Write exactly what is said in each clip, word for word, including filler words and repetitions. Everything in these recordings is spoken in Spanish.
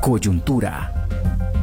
Coyuntura.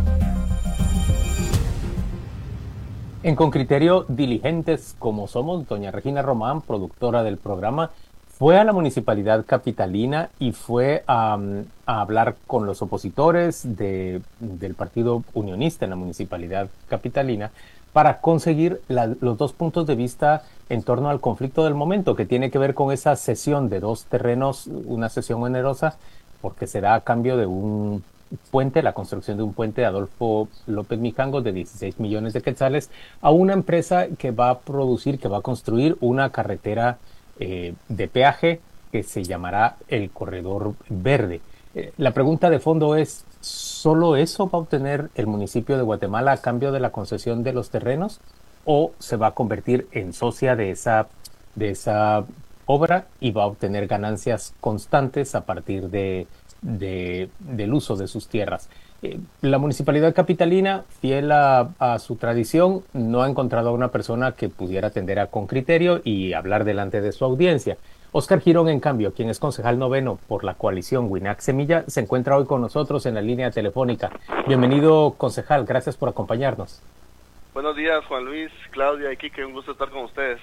En Con Criterio, diligentes como somos, doña Regina Román, productora del programa, fue a la municipalidad capitalina y fue a, a hablar con los opositores de, del Partido Unionista en la municipalidad capitalina para conseguir la, los dos puntos de vista en torno al conflicto del momento, que tiene que ver con esa cesión de dos terrenos, una cesión onerosa, porque se da a cambio de un puente, la construcción de un puente de Adolfo López Mijangos de dieciséis millones de quetzales, a una empresa que va a producir, que va a construir una carretera eh, de peaje que se llamará el Corredor Verde. Eh, la pregunta de fondo es, ¿solo eso va a obtener el municipio de Guatemala a cambio de la concesión de los terrenos? ¿O se va a convertir en socia de esa, de esa obra y va a obtener ganancias constantes a partir de De, del uso de sus tierras? Eh, la municipalidad capitalina, fiel a, a su tradición, no ha encontrado a una persona que pudiera atender a Con Criterio y hablar delante de su audiencia. Oscar Girón, en cambio, quien es concejal noveno por la coalición WINAC Semilla, se encuentra hoy con nosotros en la línea telefónica. Bienvenido, concejal, gracias por acompañarnos. Buenos días, Juan Luis, Claudia y Quique, un gusto estar con ustedes.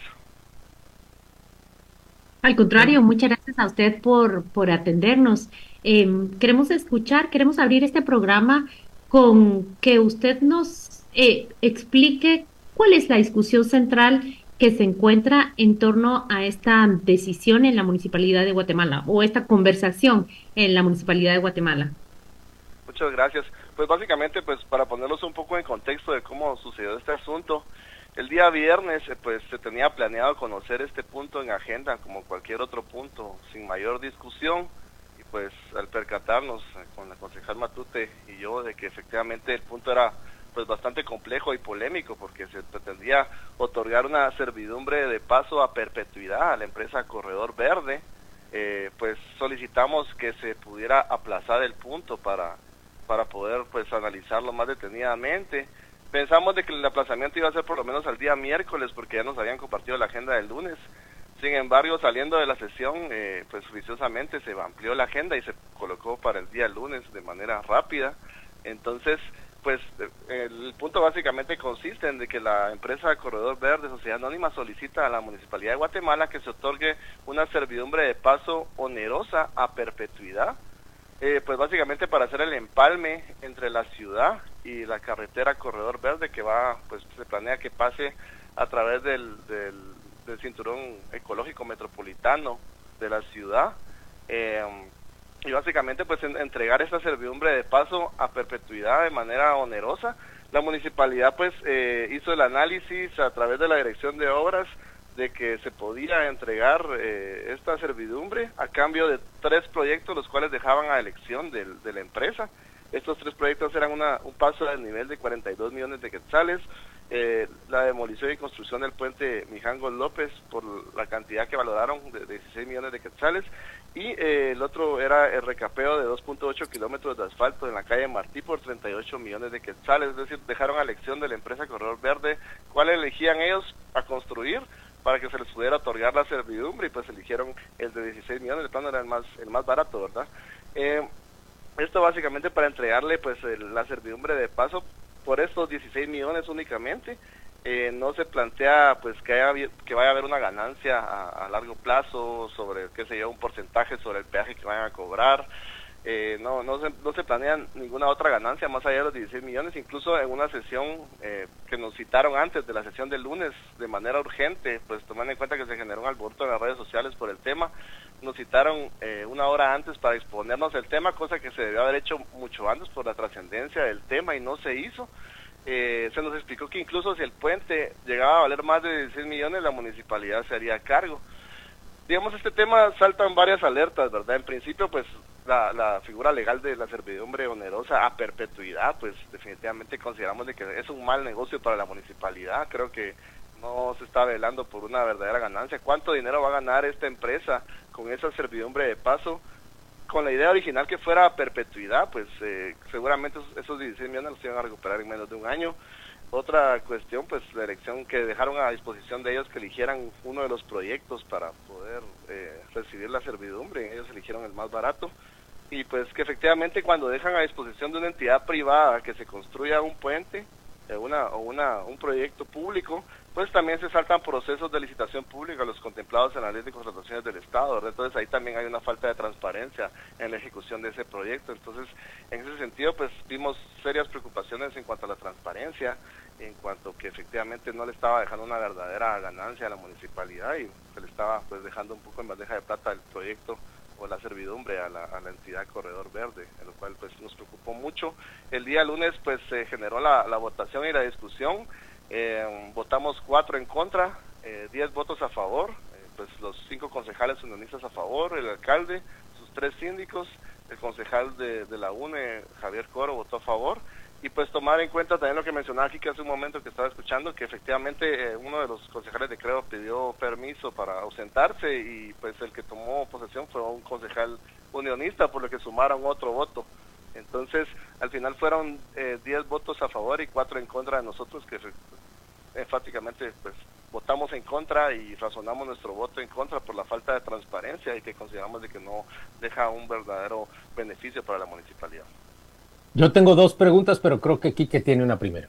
Al contrario, muchas gracias a usted por, por atendernos. Eh, queremos escuchar, queremos abrir este programa con que usted nos eh, explique cuál es la discusión central que se encuentra en torno a esta decisión en la Municipalidad de Guatemala o esta conversación en la Municipalidad de Guatemala. Muchas gracias. Pues básicamente, pues para ponerlos un poco en contexto de cómo sucedió este asunto, el día viernes pues se tenía planeado conocer este punto en agenda como cualquier otro punto, sin mayor discusión, y pues al percatarnos eh, con la concejal Matute y yo de que efectivamente el punto era pues bastante complejo y polémico porque se pretendía otorgar una servidumbre de paso a perpetuidad a la empresa Corredor Verde, eh, pues solicitamos que se pudiera aplazar el punto para, para poder pues analizarlo más detenidamente. Pensamos de que el aplazamiento iba a ser por lo menos al día miércoles porque ya nos habían compartido la agenda del lunes. Sin embargo, saliendo de la sesión, eh, pues juiciosamente se amplió la agenda y se colocó para el día lunes de manera rápida. Entonces, pues el punto básicamente consiste en de que la empresa Corredor Verde Sociedad Anónima solicita a la Municipalidad de Guatemala que se otorgue una servidumbre de paso onerosa a perpetuidad, Eh, pues básicamente para hacer el empalme entre la ciudad y la carretera Corredor Verde que va, pues se planea que pase a través del, del, del cinturón ecológico metropolitano de la ciudad, eh, y básicamente pues en, entregar esta servidumbre de paso a perpetuidad de manera onerosa. La municipalidad pues eh, hizo el análisis a través de la dirección de obras de que se podía entregar eh, esta servidumbre a cambio de tres proyectos, los cuales dejaban a elección de, de la empresa. Estos tres proyectos eran una, un paso del nivel de cuarenta y dos millones de quetzales, eh, la demolición y construcción del puente Mijangos López por la cantidad que valoraron de dieciséis millones de quetzales, y eh, el otro era el recapeo de dos punto ocho kilómetros de asfalto en la calle Martí por treinta y ocho millones de quetzales. Es decir, dejaron a elección de la empresa Corredor Verde cuál elegían ellos a construir para que se les pudiera otorgar la servidumbre, y pues eligieron el de dieciséis millones, el plano era el más el más barato, ¿verdad? Eh, esto básicamente para entregarle pues el, la servidumbre de paso por estos dieciséis millones únicamente. Eh, no se plantea pues que haya, que vaya a haber una ganancia a, a largo plazo sobre, qué sé yo, un porcentaje sobre el peaje que vayan a cobrar. Eh, no, no, se, no se planea ninguna otra ganancia más allá de los dieciséis millones, incluso en una sesión eh, que nos citaron antes de la sesión del lunes de manera urgente, pues tomando en cuenta que se generó un alboroto en las redes sociales por el tema, nos citaron eh, una hora antes para exponernos el tema, cosa que se debió haber hecho mucho antes por la trascendencia del tema y no se hizo. Eh, se nos explicó que incluso si el puente llegaba a valer más de dieciséis millones, la municipalidad se haría cargo. Digamos, este tema saltan varias alertas, ¿verdad? En principio, pues, la, la figura legal de la servidumbre onerosa a perpetuidad, pues, definitivamente consideramos de que es un mal negocio para la municipalidad. Creo que no se está velando por una verdadera ganancia. ¿Cuánto dinero va a ganar esta empresa con esa servidumbre de paso? Con la idea original que fuera a perpetuidad, pues, eh, seguramente esos, esos dieciséis millones los iban a recuperar en menos de un año. Otra cuestión, pues la elección que dejaron a disposición de ellos, que eligieran uno de los proyectos para poder eh, recibir la servidumbre, ellos eligieron el más barato. y pues que efectivamente cuando dejan a disposición de una entidad privada que se construya un puente eh, una, o una, un proyecto público, pues también se saltan procesos de licitación pública, los contemplados en la ley de contrataciones del Estado, ¿verdad? Entonces ahí también hay una falta de transparencia en la ejecución de ese proyecto. Entonces, en ese sentido, pues vimos serias preocupaciones en cuanto a la transparencia, en cuanto que efectivamente no le estaba dejando una verdadera ganancia a la municipalidad y se le estaba pues dejando un poco en bandeja de plata el proyecto o la servidumbre a la, a la entidad Corredor Verde, en lo cual pues nos preocupó mucho. El día lunes pues se generó la, la votación y la discusión, eh, votamos cuatro en contra, eh, diez votos a favor, eh, pues los cinco concejales unionistas a favor, el alcalde, sus tres síndicos, el concejal de, de la U N E, Javier Coro, votó a favor. Y pues tomar en cuenta también lo que mencionaba aquí que hace un momento que estaba escuchando, que efectivamente eh, uno de los concejales de Creo pidió permiso para ausentarse y pues el que tomó posesión fue un concejal unionista, por lo que sumaron otro voto. Entonces, al final fueron diez eh, votos a favor y cuatro en contra de nosotros, que enfáticamente pues votamos en contra y razonamos nuestro voto en contra por la falta de transparencia y que consideramos de que no deja un verdadero beneficio para la municipalidad. Yo tengo dos preguntas, pero creo que Quique tiene una primera.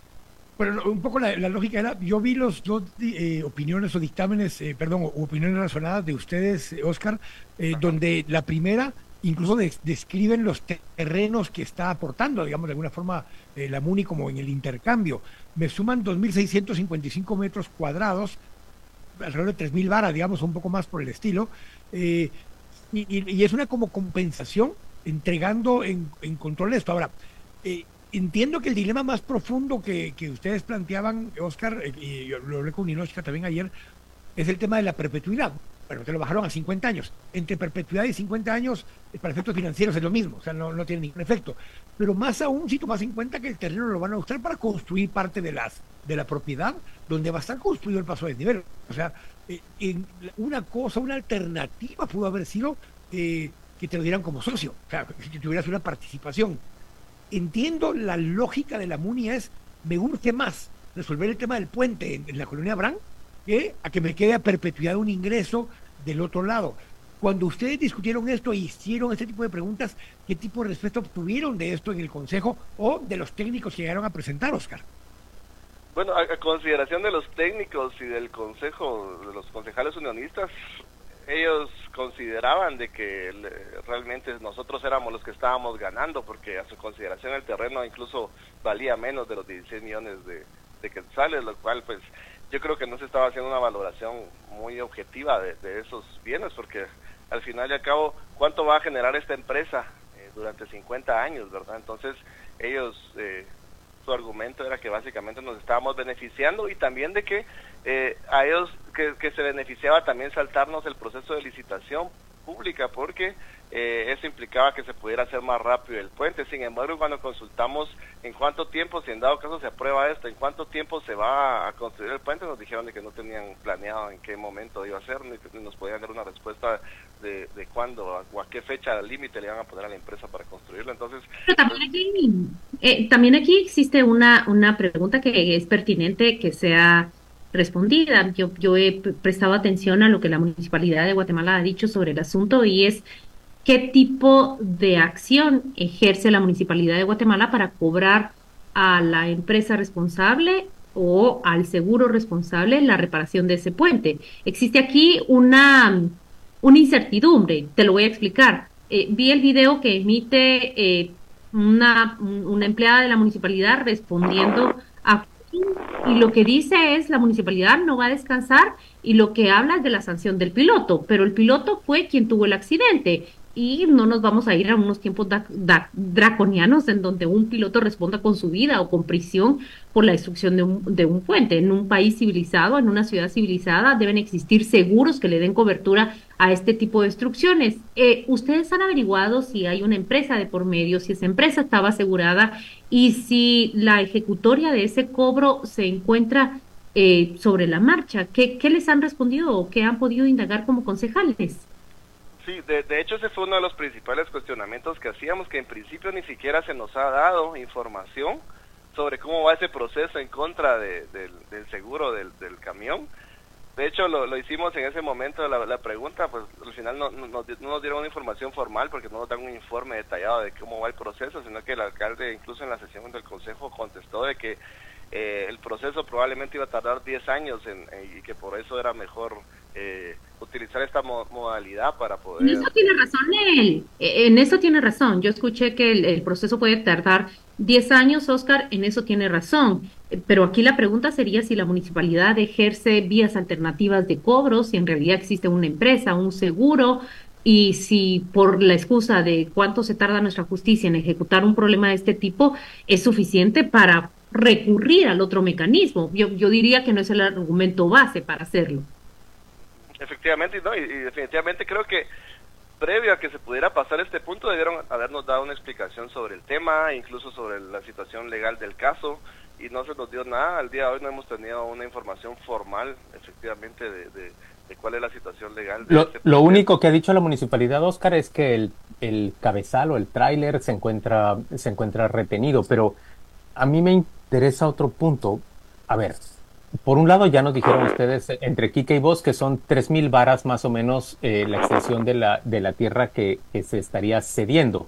Bueno, un poco la, la lógica era, yo vi los dos eh, opiniones o dictámenes, eh, perdón, o opiniones razonadas de ustedes, eh, Oscar, eh, donde la primera incluso de, describen los terrenos que está aportando, digamos, de alguna forma, eh, la MUNI como en el intercambio. Me suman dos mil seiscientos cincuenta y cinco metros cuadrados, alrededor de tres mil varas, digamos, un poco más por el estilo, eh, y, y, y es una como compensación entregando en, en control de esto. Ahora, eh, entiendo que el dilema más profundo que, que ustedes planteaban, Oscar, eh, y yo lo hablé con Ninochka también ayer, es el tema de la perpetuidad. Bueno, que lo bajaron a cincuenta años. Entre perpetuidad y cincuenta años, para efectos financieros es lo mismo, o sea, no, no tiene ningún efecto. Pero más aún, si tomas en cuenta que el terreno lo van a usar para construir parte de las de la propiedad, donde va a estar construido el paso de desnivel. O sea, eh, en una cosa, una alternativa pudo haber sido eh, que te lo dieran como socio, o sea, que tuvieras una participación. Entiendo la lógica de la MUNI es, me urge más resolver el tema del puente en, en la colonia Brán, que a que me quede a perpetuidad un ingreso del otro lado. Cuando ustedes discutieron esto e hicieron este tipo de preguntas, ¿qué tipo de respuesta obtuvieron de esto en el Consejo o de los técnicos que llegaron a presentar, Oscar? Bueno, a, a consideración de los técnicos y del Consejo, de los concejales unionistas, ellos consideraban de que le, realmente nosotros éramos los que estábamos ganando, porque a su consideración el terreno incluso valía menos de los dieciséis millones de, de quetzales, lo cual pues yo creo que no se estaba haciendo una valoración muy objetiva de, de esos bienes, porque al final y al cabo, ¿cuánto va a generar esta empresa eh, durante cincuenta años, verdad? Entonces ellos, eh, su argumento era que básicamente nos estábamos beneficiando y también de que eh, a ellos que, que se beneficiaba también saltarnos el proceso de licitación pública, porque eh, eso implicaba que se pudiera hacer más rápido el puente. Sin embargo, cuando consultamos en cuánto tiempo, si en dado caso se aprueba esto, en cuánto tiempo se va a construir el puente, nos dijeron de que no tenían planeado en qué momento iba a ser, ni nos podían dar una respuesta de, de cuándo o a qué fecha límite le iban a poner a la empresa para construirlo. Entonces, pero también aquí, eh, también aquí existe una, una pregunta que es pertinente que sea respondida. Yo, yo he prestado atención a lo que la Municipalidad de Guatemala ha dicho sobre el asunto y es qué tipo de acción ejerce la Municipalidad de Guatemala para cobrar a la empresa responsable o al seguro responsable la reparación de ese puente. Existe aquí una, una incertidumbre, te lo voy a explicar. Eh, vi el video que emite eh, una, una empleada de la municipalidad respondiendo a y lo que dice es la municipalidad no va a descansar y lo que habla es de la sanción del piloto, pero el piloto fue quien tuvo el accidente y no nos vamos a ir a unos tiempos da, da, draconianos en donde un piloto responda con su vida o con prisión por la destrucción de un, de un puente. En un país civilizado, en una ciudad civilizada, deben existir seguros que le den cobertura a este tipo de destrucciones. Eh, ¿Ustedes han averiguado si hay una empresa de por medio, si esa empresa estaba asegurada y si la ejecutoria de ese cobro se encuentra eh, sobre la marcha? ¿Qué, qué les han respondido o qué han podido indagar como concejales? Sí, de, de hecho ese fue uno de los principales cuestionamientos que hacíamos, que en principio ni siquiera se nos ha dado información sobre cómo va ese proceso en contra de, del, del seguro del, del camión. De hecho, lo, lo hicimos en ese momento de la, la pregunta, pues al final no, no, no nos dieron una información formal porque no nos dan un informe detallado de cómo va el proceso, sino que el alcalde incluso en la sesión del consejo contestó de que eh, el proceso probablemente iba a tardar diez años en, en, y que por eso era mejor eh, utilizar esta mo modalidad para poder... En eso tiene razón él, en eso tiene razón. Yo escuché que el, el proceso puede tardar diez años, Oscar, en eso tiene razón. Pero aquí la pregunta sería si la municipalidad ejerce vías alternativas de cobro, si en realidad existe una empresa, un seguro, y si por la excusa de cuánto se tarda nuestra justicia en ejecutar un problema de este tipo, es suficiente para recurrir al otro mecanismo. Yo, yo diría que no es el argumento base para hacerlo. Efectivamente, no, y, y definitivamente creo que previo a que se pudiera pasar este punto debieron habernos dado una explicación sobre el tema, incluso sobre la situación legal del caso, y no se nos dio nada. Al día de hoy no hemos tenido una información formal, efectivamente, de, de, de cuál es la situación legal. De lo, este lo único que ha dicho la municipalidad, Oscar, es que el, el cabezal o el tráiler se encuentra, se encuentra retenido, pero a mí me interesa otro punto. A ver, por un lado ya nos dijeron ustedes, entre Quique y vos, que son tres mil varas más o menos eh, la extensión de la, de la tierra que, que se estaría cediendo.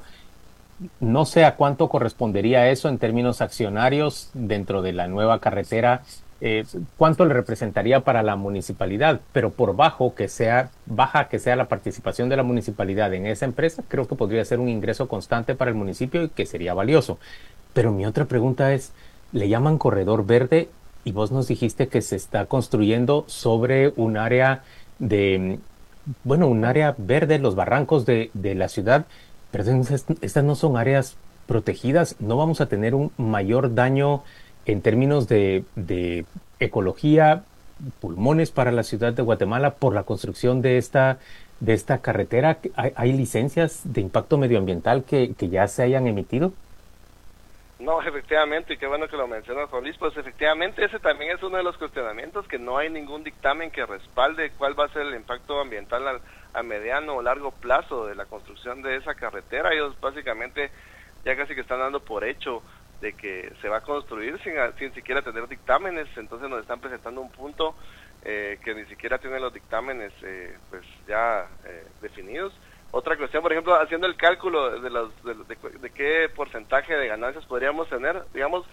No sé a cuánto correspondería eso en términos accionarios dentro de la nueva carretera, eh, cuánto le representaría para la municipalidad, pero por bajo que sea, baja que sea la participación de la municipalidad en esa empresa, creo que podría ser un ingreso constante para el municipio y que sería valioso. Pero mi otra pregunta es, ¿le llaman corredor verde? Y vos nos dijiste que se está construyendo sobre un área de, bueno, un área verde, los barrancos de, de la ciudad, pero estas no son áreas protegidas. ¿No vamos a tener un mayor daño en términos de, de ecología, pulmones para la ciudad de Guatemala por la construcción de esta, de esta carretera? ¿Hay, hay licencias de impacto medioambiental que, que ya se hayan emitido? No, efectivamente, y qué bueno que lo mencionas, Juan Luis, pues efectivamente ese también es uno de los cuestionamientos, que no hay ningún dictamen que respalde cuál va a ser el impacto ambiental a, a mediano o largo plazo de la construcción de esa carretera. Ellos básicamente ya casi que están dando por hecho de que se va a construir sin, sin siquiera tener dictámenes, entonces nos están presentando un punto eh, que ni siquiera tiene los dictámenes eh, pues ya eh, definidos. Otra cuestión, por ejemplo, haciendo el cálculo de, los, de, de, de qué porcentaje de ganancias podríamos tener, digamos,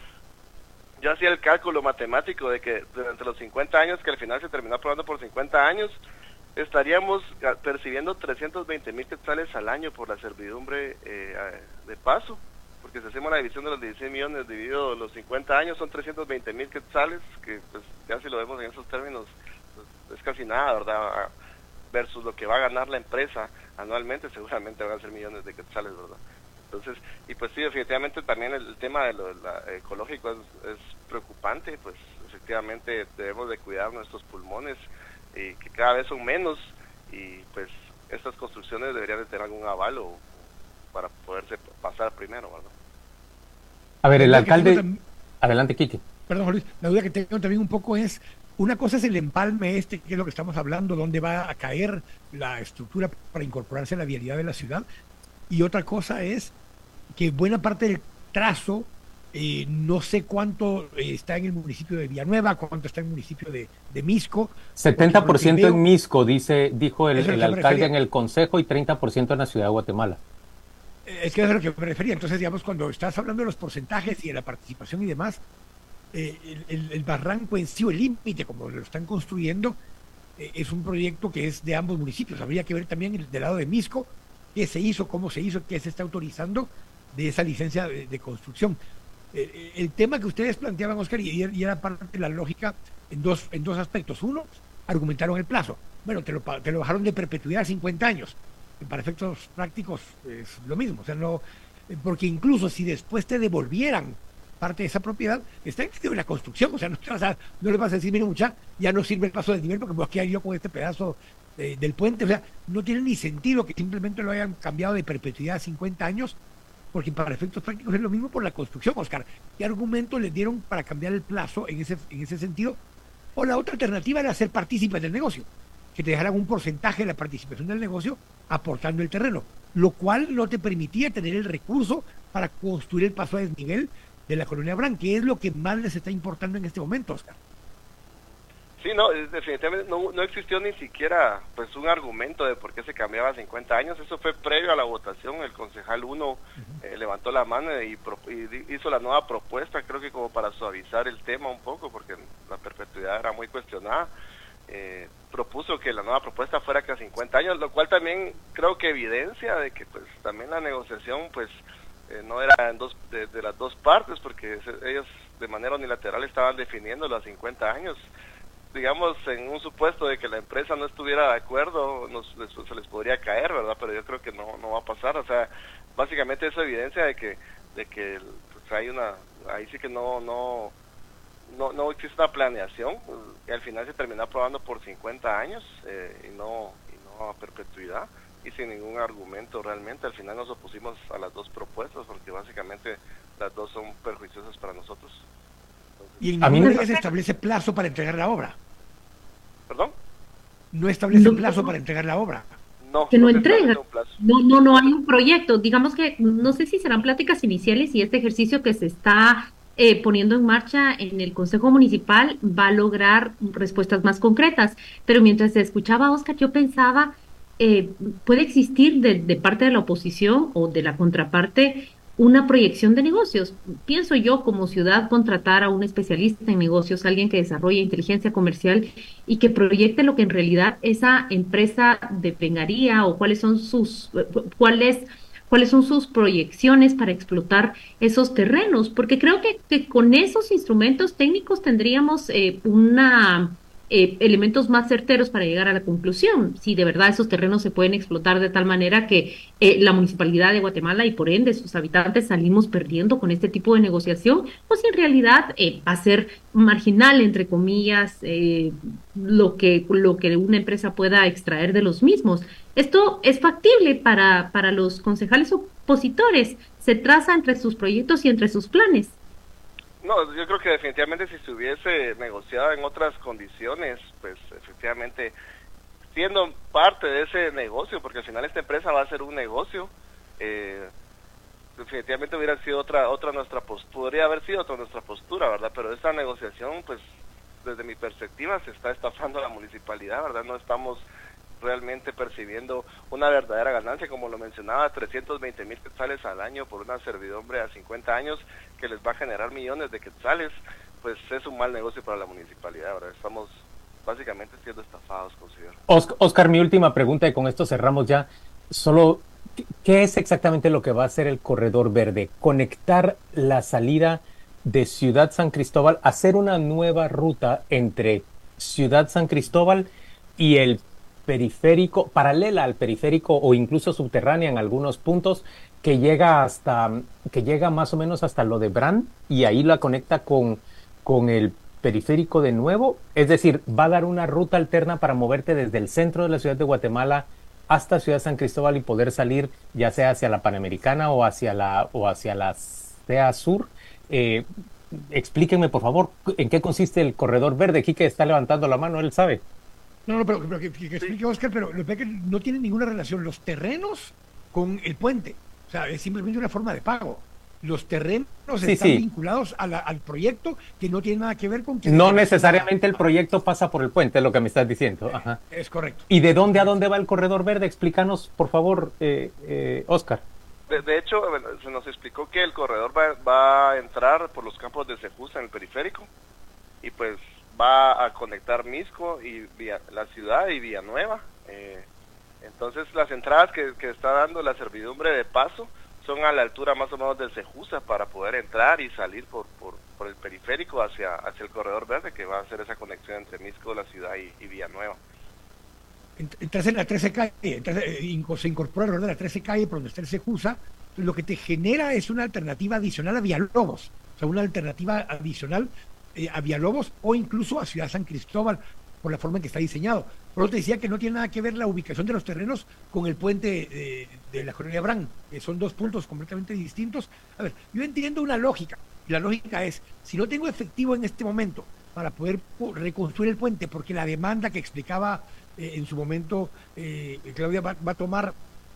yo hacía el cálculo matemático de que durante los cincuenta años, que al final se terminó aprobando por cincuenta años, estaríamos percibiendo trescientos veinte mil quetzales al año por la servidumbre eh, de paso, porque si hacemos la división de los dieciséis millones dividido los cincuenta años, son trescientos veinte mil quetzales, que pues ya si lo vemos en esos términos, pues, es casi nada, ¿verdad? Versus lo que va a ganar la empresa anualmente, seguramente van a ser millones de quetzales, ¿verdad? Entonces, y pues sí, definitivamente también el, el tema de lo de la, ecológico es, es preocupante, pues efectivamente debemos de cuidar nuestros pulmones, y que cada vez son menos, y pues estas construcciones deberían de tener algún avalo para poderse pasar primero, ¿verdad? A ver, el alcalde... Adelante, Quique. Perdón, Luis, la duda que tengo también un poco es, una cosa es el empalme este, que es lo que estamos hablando, dónde va a caer la estructura para incorporarse a la vialidad de la ciudad, y otra cosa es que buena parte del trazo, eh, no sé cuánto eh, está en el municipio de Villanueva, cuánto está en el municipio de, de Misco. setenta por ciento veo, en Misco, dice, dijo el, el alcalde en el consejo, y treinta por ciento en la ciudad de Guatemala. Es que es a lo que me refería. Entonces, digamos, cuando estás hablando de los porcentajes y de la participación y demás, eh, el, el, el barranco en sí, o el límite, como lo están construyendo, eh, es un proyecto que es de ambos municipios. Habría que ver también el, del lado de Misco, qué se hizo, cómo se hizo, qué se está autorizando de esa licencia de, de construcción. Eh, el tema que ustedes planteaban, Oscar, y, y era parte de la lógica en dos, en dos aspectos. Uno, argumentaron el plazo. Bueno, te lo, te lo bajaron de perpetuidad a cincuenta años. Para efectos prácticos es lo mismo, o sea, no, porque incluso si después te devolvieran parte de esa propiedad, está en medio de la construcción, o sea, no, te vas a, no le vas a decir, mire muchacha, ya no sirve el paso del nivel porque me voy a quedar yo con este pedazo eh, del puente, o sea, no tiene ni sentido que simplemente lo hayan cambiado de perpetuidad a cincuenta años, porque para efectos prácticos es lo mismo por la construcción, Oscar. ¿Qué argumento les dieron para cambiar el plazo en ese, en ese sentido? O la otra alternativa era ser partícipes del negocio, que te dejaran un porcentaje de la participación del negocio aportando el terreno, lo cual no te permitía tener el recurso para construir el paso a desnivel de la Colonia Abraham, que es lo que más les está importando en este momento, Oscar. Sí, Sí, no, definitivamente no, no existió ni siquiera pues un argumento de por qué se cambiaba a cincuenta años. Eso fue previo a la votación. El concejal uno uh-huh. eh, levantó la mano y, pro, y hizo la nueva propuesta, creo que como para suavizar el tema un poco, porque la perpetuidad era muy cuestionada. Eh, propuso que la nueva propuesta fuera que a cincuenta años, lo cual también creo que evidencia de que pues también la negociación pues eh, no era en dos, de, de las dos partes, porque se, ellos de manera unilateral estaban definiendo los cincuenta años. Digamos, en un supuesto de que la empresa no estuviera de acuerdo, nos, les, se les podría caer, ¿verdad? Pero yo creo que no no va a pasar. O sea, básicamente eso evidencia de que de que pues, hay una, ahí sí que no no no no existe una planeación, y al final se terminó aprobando por cincuenta años eh, y no y no a perpetuidad, y sin ningún argumento realmente. Al final nos opusimos a las dos propuestas porque básicamente las dos son perjuiciosas para nosotros. Y en ninguna de ellas establece plazo para entregar la obra. ¿Perdón? No establece no, plazo no. para entregar la obra. No, que no, no entrega. No, no, no hay un proyecto. Digamos que no sé si serán pláticas iniciales y este ejercicio que se está eh, poniendo en marcha en el Consejo Municipal va a lograr respuestas más concretas. Pero mientras se escuchaba a Oscar, yo pensaba, eh, puede existir de, de parte de la oposición o de la contraparte una proyección de negocios. Pienso yo, como ciudad, contratar a un especialista en negocios, alguien que desarrolle inteligencia comercial y que proyecte lo que en realidad esa empresa devengaría o cuáles son sus cuáles cuáles son sus proyecciones para explotar esos terrenos, porque creo que, que con esos instrumentos técnicos tendríamos eh, una Eh, elementos más certeros para llegar a la conclusión, si de verdad esos terrenos se pueden explotar de tal manera que eh, la Municipalidad de Guatemala y por ende sus habitantes salimos perdiendo con este tipo de negociación, o si en realidad eh, va a ser marginal, entre comillas, eh, lo que, lo que una empresa pueda extraer de los mismos. Esto es factible para, para los concejales opositores, se traza entre sus proyectos y entre sus planes. No, yo creo que definitivamente si se hubiese negociado en otras condiciones, pues efectivamente, siendo parte de ese negocio, porque al final esta empresa va a ser un negocio, eh, definitivamente hubiera sido otra otra nuestra postura, podría haber sido otra nuestra postura, ¿verdad? Pero esta negociación, pues, desde mi perspectiva, se está estafando a la municipalidad, ¿verdad? No estamos realmente percibiendo una verdadera ganancia, como lo mencionaba, trescientos veinte mil quetzales al año por una servidumbre a cincuenta años que les va a generar millones de quetzales, pues es un mal negocio para la municipalidad. Ahora estamos básicamente siendo estafados, considero. Oscar, mi última pregunta y con esto cerramos ya. Solo, ¿qué es exactamente lo que va a hacer el Corredor Verde? Conectar la salida de Ciudad San Cristóbal, hacer una nueva ruta entre Ciudad San Cristóbal y el periférico, paralela al periférico o incluso subterránea en algunos puntos, que llega hasta, que llega más o menos hasta lo de Brand y ahí la conecta con, con el periférico de nuevo. Es decir, va a dar una ruta alterna para moverte desde el centro de la ciudad de Guatemala hasta Ciudad San Cristóbal y poder salir ya sea hacia la Panamericana o hacia la, o hacia la C E A Sur. Eh, explíquenme, por favor, en qué consiste el Corredor Verde. Quique está levantando la mano, él sabe. No, no, pero, pero que, que, que explique Oscar, pero lo que es que no tiene ninguna relación los terrenos con el puente. O sea, es simplemente una forma de pago. Los terrenos sí, están sí. vinculados a la, al proyecto, que no tiene nada que ver con... Que no necesariamente el proyecto pasa por el puente, es lo que me estás diciendo. Ajá. Es correcto. ¿Y de dónde a dónde va el Corredor Verde? Explícanos, por favor, eh, eh, Oscar. De, de hecho, bueno, se nos explicó que el corredor va, va a entrar por los campos de Cejusa en el periférico y pues va a conectar Misco y vía, la ciudad y Villanueva. Eh, entonces las entradas que, que está dando la servidumbre de paso son a la altura más o menos del Cejusa para poder entrar y salir por, por, por el periférico hacia, hacia el Corredor Verde, que va a hacer esa conexión entre Misco, la ciudad y, y Villanueva. Entras en la trece calle, entras, eh, se incorpora alrededor de la trece calle por donde está el Cejusa, lo que te genera es una alternativa adicional a Villalobos, o sea, una alternativa adicional eh, a Villalobos o incluso a Ciudad San Cristóbal, por la forma en que está diseñado. Por eso te decía que no tiene nada que ver la ubicación de los terrenos con el puente de, de la colonia Brand, que son dos puntos completamente distintos. A ver, yo entiendo una lógica, y la lógica es, si no tengo efectivo en este momento para poder reconstruir el puente, porque la demanda que explicaba eh, en su momento eh, Claudia va, va a tomar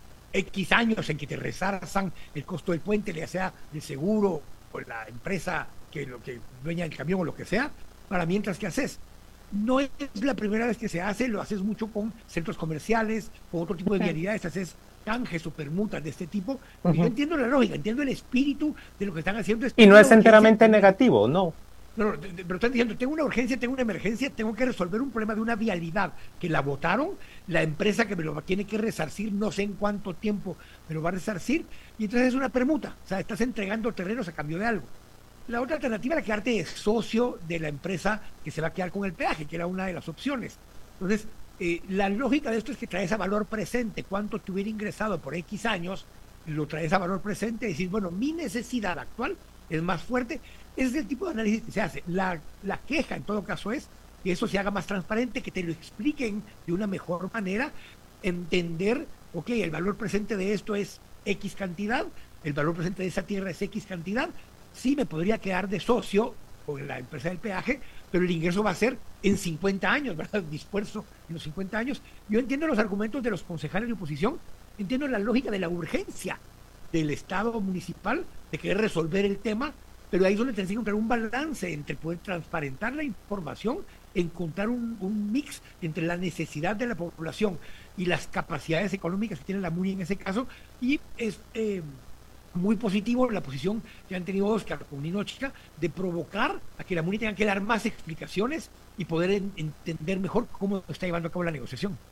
X años en que te resarzan el costo del puente, ya sea el seguro o la empresa que lo que dueña el camión o lo que sea, para mientras que haces. no es la primera vez que se hace, lo haces mucho con centros comerciales, con otro tipo de vialidades, haces canjes o permutas de este tipo. Uh-huh. Yo entiendo la lógica, entiendo el espíritu de lo que están haciendo. Y no es enteramente negativo, ¿no? No, pero están diciendo, tengo una urgencia, tengo una emergencia, tengo que resolver un problema de una vialidad que la votaron, la empresa que me lo tiene que resarcir, no sé en cuánto tiempo me lo va a resarcir, y entonces es una permuta, o sea, estás entregando terrenos a cambio de algo. La otra alternativa era quedarte de socio de la empresa que se va a quedar con el peaje, que era una de las opciones. Entonces, eh, la lógica de esto es que traes a valor presente cuánto te hubiera ingresado por X años, lo traes a valor presente y decir, bueno, mi necesidad actual es más fuerte. Ese es el tipo de análisis que se hace. La, la queja, en todo caso, es que eso se haga más transparente, que te lo expliquen de una mejor manera, entender, ok, el valor presente de esto es X cantidad, el valor presente de esa tierra es X cantidad, sí me podría quedar de socio con la empresa del peaje, pero el ingreso va a ser en cincuenta años, ¿verdad? Dispuesto en los cincuenta años. Yo entiendo los argumentos de los concejales de oposición, entiendo la lógica de la urgencia del Estado municipal de querer resolver el tema, pero ahí es donde tienes que encontrar un balance entre poder transparentar la información, encontrar un, un mix entre la necesidad de la población y las capacidades económicas que tiene la MUNI en ese caso, y es eh, muy positivo la posición que han tenido Oscar con Ninochka de provocar a que la MUNI tenga que dar más explicaciones y poder en, entender mejor cómo está llevando a cabo la negociación.